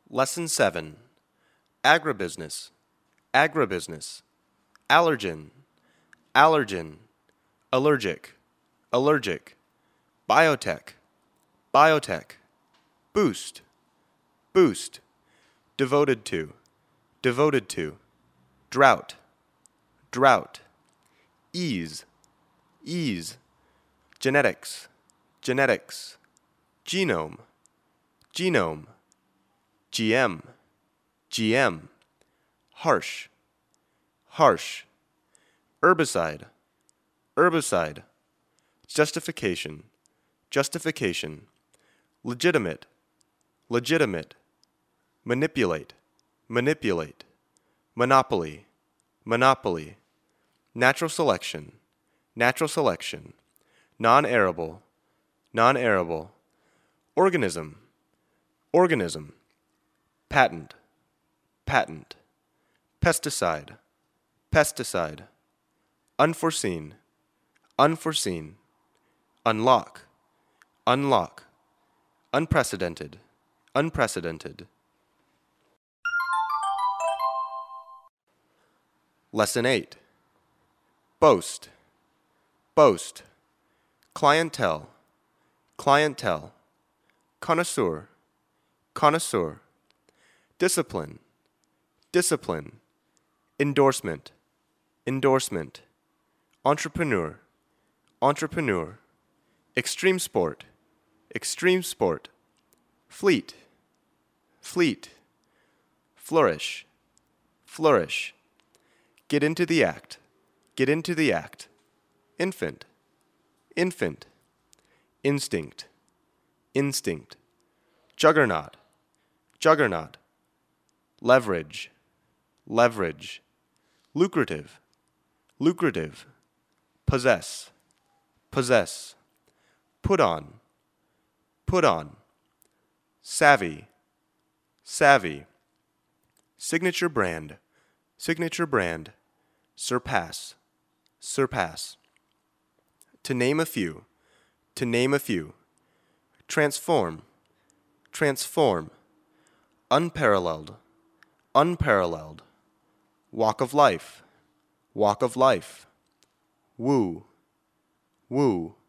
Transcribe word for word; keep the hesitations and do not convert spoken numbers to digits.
Lesson seven. Agribusiness, agribusiness. Allergen, allergen. Allergic, allergic. Biotech, biotech. Boost, boost. Devoted to, devoted to. Drought, drought. Ease, ease. Genetics, genetics. Genome, genome. G M, G M. Harsh, harsh. Herbicide, herbicide. Justification, justification. Legitimate, legitimate. Manipulate, manipulate. Monopoly, monopoly. Natural selection, natural selection. Non-arable, non-arable. Organism, organism. Patent, patent. Pesticide, pesticide. Unforeseen, unforeseen. Unlock, unlock. Unprecedented, unprecedented. Lesson eight. Boast, boast. Clientele, clientele. Connoisseur, connoisseur. Discipline, discipline. Endorsement, endorsement. Entrepreneur, entrepreneur. Extreme sport, extreme sport. Fleet, fleet. Flourish, flourish. Get into the act, get into the act. Infant, infant. Instinct, instinct. Juggernaut, juggernaut. Leverage, leverage. Lucrative, lucrative. Possess, possess. Put on, put on. Savvy, savvy. Signature brand, signature brand. Surpass, surpass. To name a few, to name a few. Transform, transform. Unparalleled, unparalleled. Walk of life, walk of life. Woo, woo.